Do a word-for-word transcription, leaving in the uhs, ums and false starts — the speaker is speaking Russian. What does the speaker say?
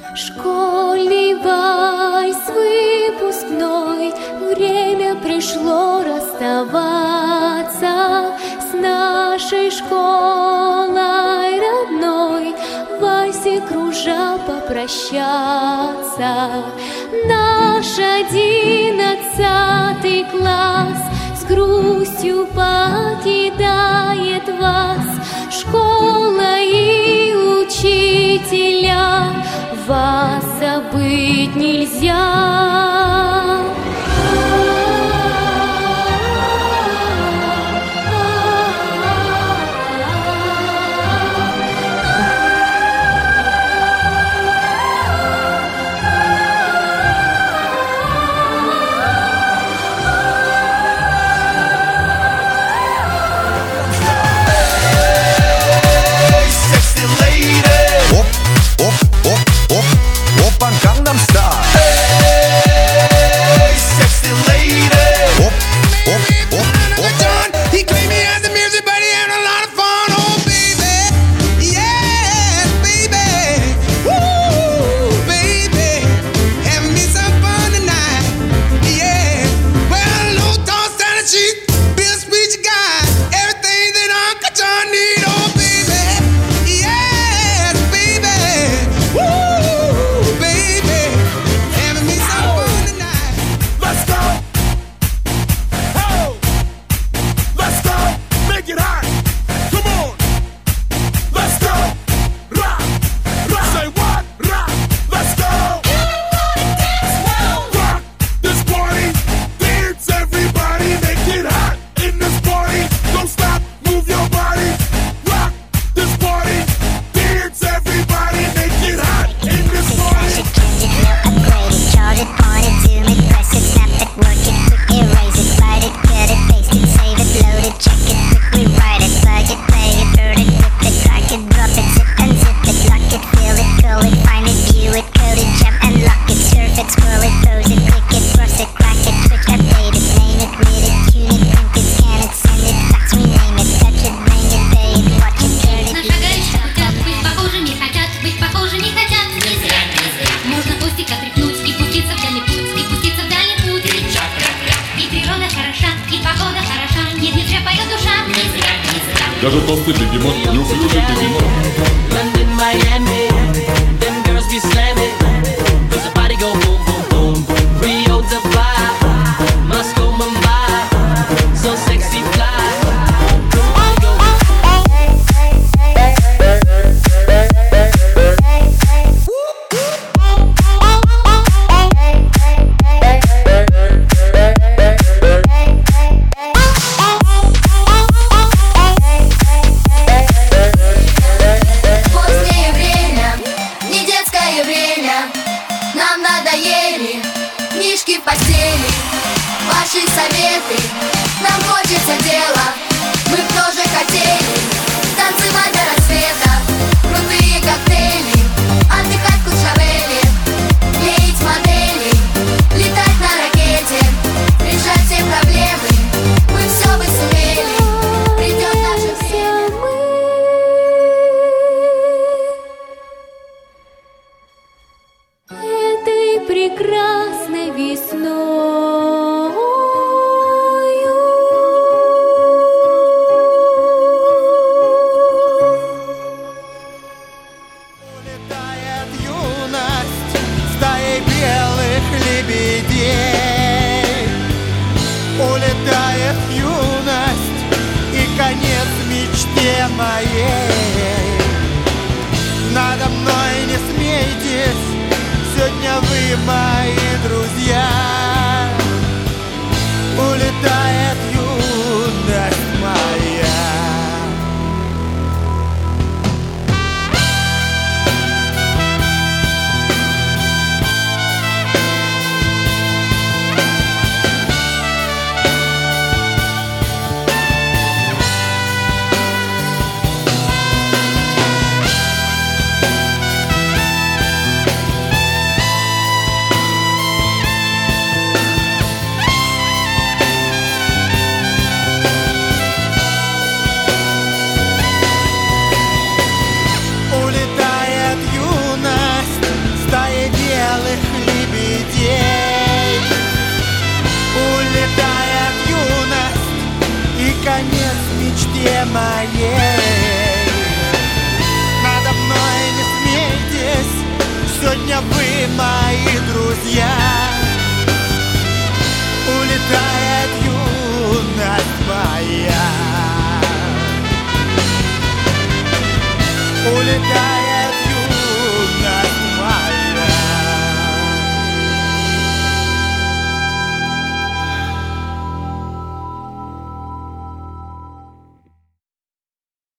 Школьный вальс выпускной, время пришло расставаться с нашей школой родной, в вальсе кружа попрощаться. Наш одиннадцатый класс с грустью покидает вас. Школа и учителя, вас забыть нельзя. Даже толстый бегемот, неуклюжий бегемот. Книжки в постели, ваши советы, нам хочется дела. Мы б тоже хотели танцевать до рассвета, крутые коктейли, отдыхать в Куршавеле, клеить модели, летать на ракете, решать все проблемы. Мы все бы сумели, придет наше время. Этой прекрасной весною сегодня вы мои друзья. Улетает юность моя, улетает.